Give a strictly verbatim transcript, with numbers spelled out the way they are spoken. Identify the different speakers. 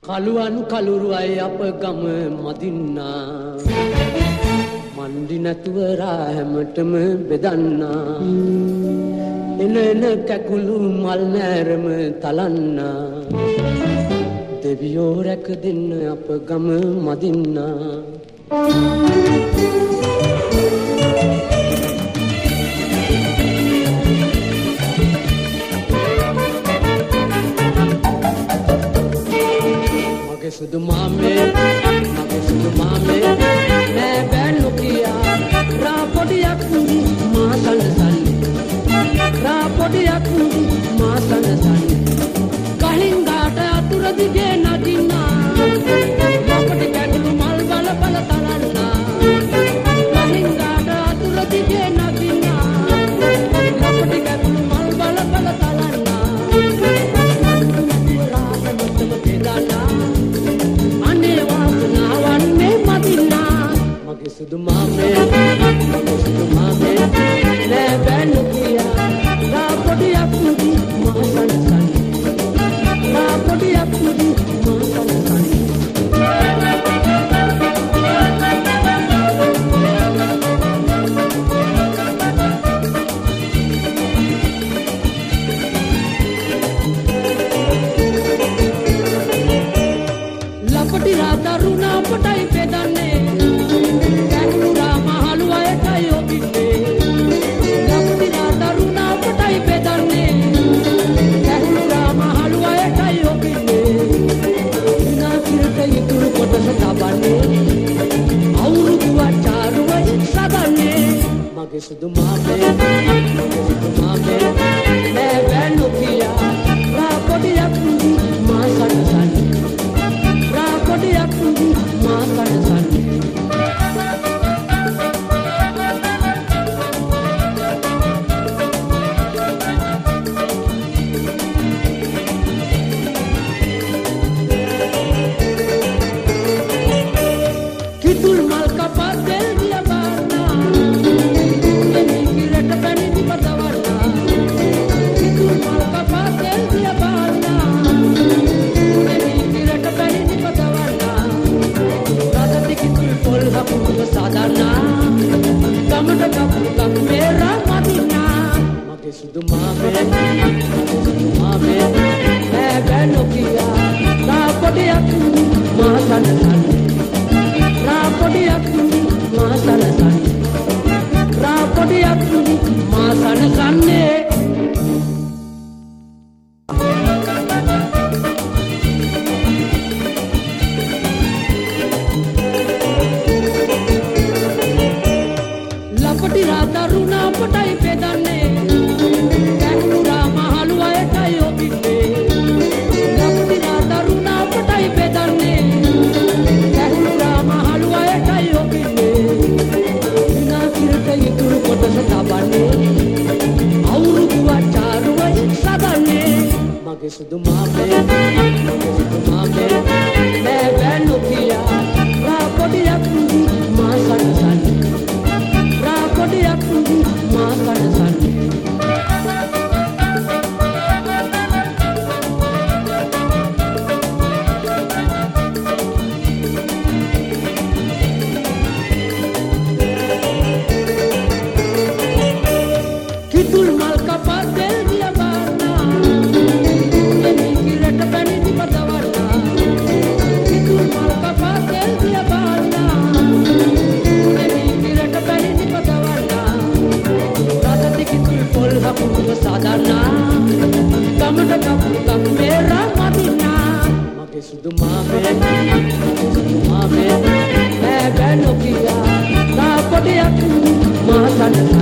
Speaker 1: කළුවන් කළුරු අය අප ගම මදින්නා මන්දි නැතුව රා හැමතෙම බෙදන්නා එන එන කැකුළු මල් නෑරම තලන්නා දෙවියෝ රැක දෙන්න අප ගම මදින්නා සුදු මාමේ මගේ සුදු මාමේ නෑ බෑ නොකියා රා පොඩියක් මා සනසන්නේ රා පොඩියක් මා සනසන්නේ කහින් ගාට අතුර දිගේ නදින්නා අපට කැඩුණු මල් බල බල තරන්නා කහින් ගාට අතුර දිගේ නදින්නා අපට කැඩුණු මල් බල බල තරන්නා සුදු මාමේ සුදු මාමේ නෑ බෑ නොකියා රා පොඩියක් මුදි මා සනසන්නේ රා පොඩියක් මුදි මා සනසන්නේ ලපටි රා දරුණා පොටයි පෙදන්නේ මගේ සුදු මාමේ සුදු මාමේ නෑ බෑ නොකියා රා පොඩියක් මා සනසන්නේ රා පොඩියක් මා සනසන්නේ කිතුල් මල් කපා දෙල් දිය බාරනා කිරට පැණි දිපතවන්නා කිතුල් මල් කපා දෙල් දිය බාරනා කිරට පැණි දිපතවන්නා රාජති කිතුල් පොල් හපුව සාදන්නා ගමට කපු කපු මේරා මදින්නා මගේ සුදු මාමේ සුදු මාමේ නෑ බෑ නොකියා රා පොඩියක් මා සනසන්නේ රා පොඩියක් මා සනසන්නේ රා පොඩියක් මා සනසන්නේ ලපටි රා දරුණා පොටයි පෙදන්නේ කැකුළු රා මහලු අයටයි ඔබින්නේ ලපටි රා දරුණා පොටයි පෙදන්නේ මගේ සුදු මාමේ සුදු මාමේ නෑ බෑ නොකියා රා පොඩියක් මා සනසන්නේ රා පොඩියක් මා සනසන්නේ කිතුල් මල් කපා දෙල් දිය බාරනා කිරට පැණි දිපතවන්නා කිතුල් මල් කපා දෙල් දිය බාරනා කිරට පැණි දිපතවන්නා රාජති කිතුල් පොල් හපුව සාදන්නා ගමට කපු කපු මේරා මදින්නා මගේ සුදු මාමේ සුදු මාමේ නෑ බෑ නොකියා රා පොඩියක් මා සනසන්නේ